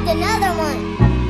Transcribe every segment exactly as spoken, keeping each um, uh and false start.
need another one.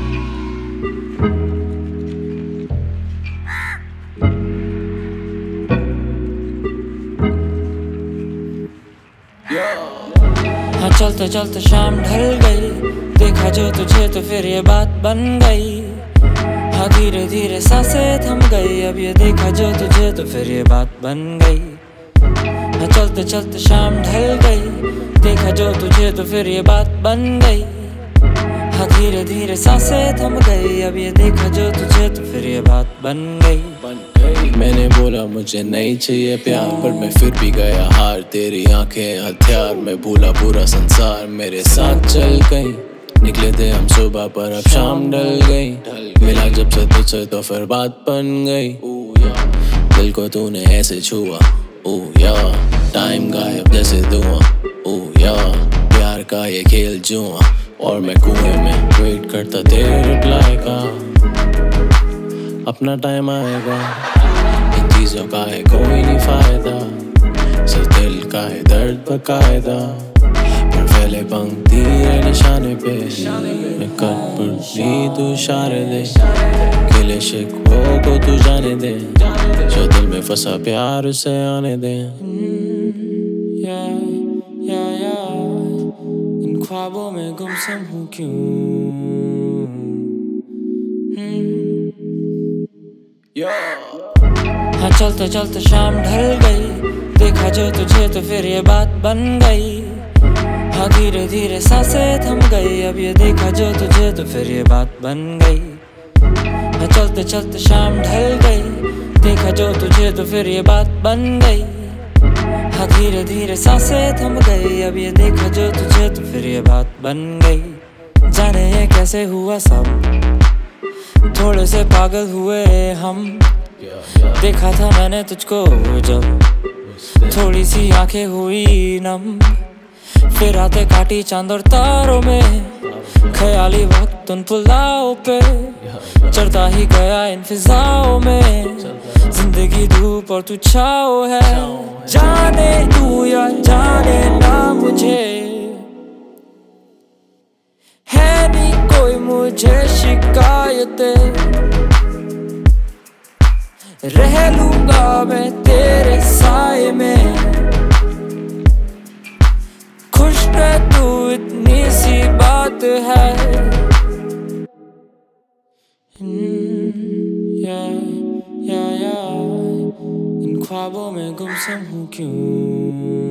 हाँ चलते चलते शाम ढल गई, देखा जो तुझे तो फिर ये बात बन गई। हाँ धीरे धीरे सांसें थम गई, अब ये देखा जो तुझे तो फिर ये बात बन गई। हाँ चलते चलते शाम ढल गई, देखा जो तुझे तो फिर ये बात बन गई। हाँ धीरे धीरे सांसें थम गई, अब ये देखा जो तुझे तो फिर ये बात बन गई। मैंने बोला मुझे नहीं चाहिए प्यार, पर मैं फिर भी गया हार। तेरी आंखें हथियार, मैं भूला पूरा संसार मेरे साथ चल गई। निकले थे हम सुबह पर अब शाम ढल गई। मिला जब से तुझसे तो फिर बात बन गई। दिल को तूने ऐसे छुआ, ओह यार, टाइम गायब जैसे धुआं। ओह यार, प्यार का ये खेल जुआ, और मैं कुएं में वेट करता तेरे रिप्लाई का। अपना टाइम आएगा, इन चीजों का है कोई नहीं फायदा। सिर्फ दिल का है दर्द बकायदा, पर पहले पंक्ति है निशाने पे। मैं कर पड़ी तू इशारे दे, गिले शिकवों को तू जाने दे। जो दिल में फंसा प्यार उसे आने दे। या, या, या, इन ख्वाबों में गुमसुम हूँ क्यों? हाँ चलते चलते शाम ढल गई, देखा जो तुझे तो फिर ये बात बन गई। हाँ धीरे धीरे सांसें थम गई, अब ये देखा जो तुझे तो फिर ये बात बन गई। हाँ चलते चलते शाम ढल गई, देखा जो तुझे तो फिर ये बात बन गई। हाँ धीरे धीरे सांसें थम गई, अब ये देखा जो तुझे तो फिर ये बात बन गई। जाने ये कैसे हुआ सब, थोड़े से पागल हुए हम। देखा था मैंने तुझको जब, थोड़ी सी आंखें हुई नम। फिर आते काटी चांद और तारों में, ख्याली वक्त उन पुलाव पे। चढ़ता ही गया इन फिजाओं में, जिंदगी धूप और तू छाओ है। जाने तू या जाने ना मुझे, है नहीं कोई मुझे शिकायतें। रह लूंगा मैं तेरे साए में, खुश रह तू इतनी सी बात है। या, या, या, इन ख्वाबों में गुमसुम हूँ क्यों?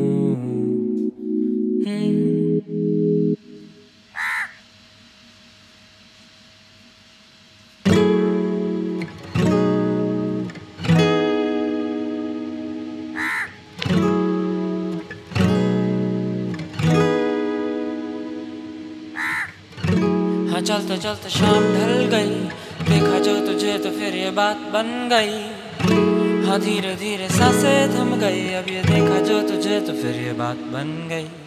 हाँ चलते चलते शाम ढल गई, देखा जो तुझे तो फिर ये बात बन गई। हाँ धीरे धीरे सांसें थम गई, अब ये देखा जो तुझे तो फिर ये बात बन गई।